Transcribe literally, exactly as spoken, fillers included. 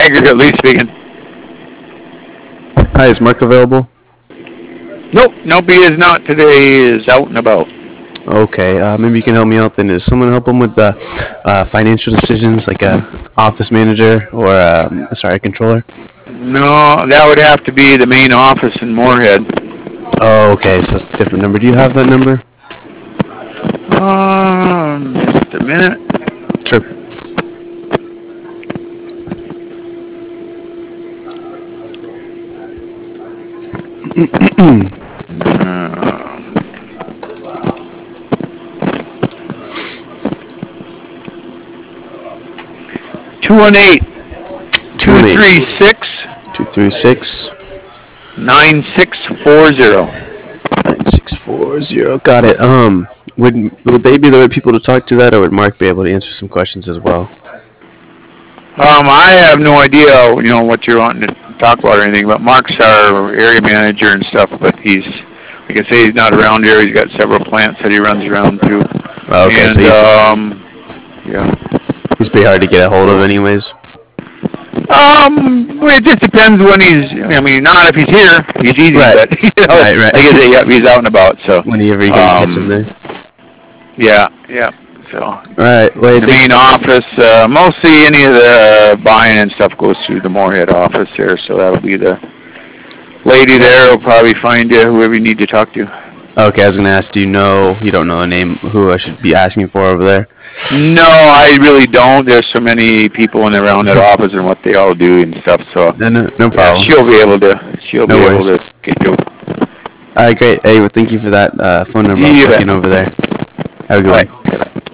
aggregately speaking. Hi, is Mark available? Nope, nope, he is not today. He is out and about. Okay, uh, maybe you can help me out then. Is someone help him with the uh, financial decisions, like a office manager or um, sorry, a controller? No, that would have to be the main office in Moorhead. Oh, okay, so it's a different number. Do you have that number? Um, just a minute. Sure. Two one eight, Two one two eight three six, two three six nine six four zero. nine six four zero. Got it. Um, would would they be the right people to talk to that, or would Mark be able to answer some questions as well? Um, I have no idea, you know, what you're wanting to talk about or anything, but Mark's our area manager and stuff, but he's, like I say, he's not around here. He's got several plants that he runs around to. Oh, okay, And, so he's um, yeah. he's pretty hard to get a hold of, anyways. Um, well, it just depends when he's, I mean, not if he's here. He's easy, Right. but, you know, Right, right. like I say, yeah, he's out and about, so. Whenever you can catch him Um, there. yeah, yeah, so. All right. Well, I The think main office, uh, mostly any of the buying and stuff goes through the Moorhead office there, so that'll be the lady there will probably find you whoever you need to talk to. Okay, I was gonna ask. Do you know? You don't know a name who I should be asking for over there? No, I really don't. There's so many people in and around that office and what they all do and stuff, so. No, no, no Yeah, problem. she'll be able to, she'll No be able worries. to get you. All right, great. Hey, well, thank you for that uh, phone number. I'll You check bet. in over there. Have a good All one. right.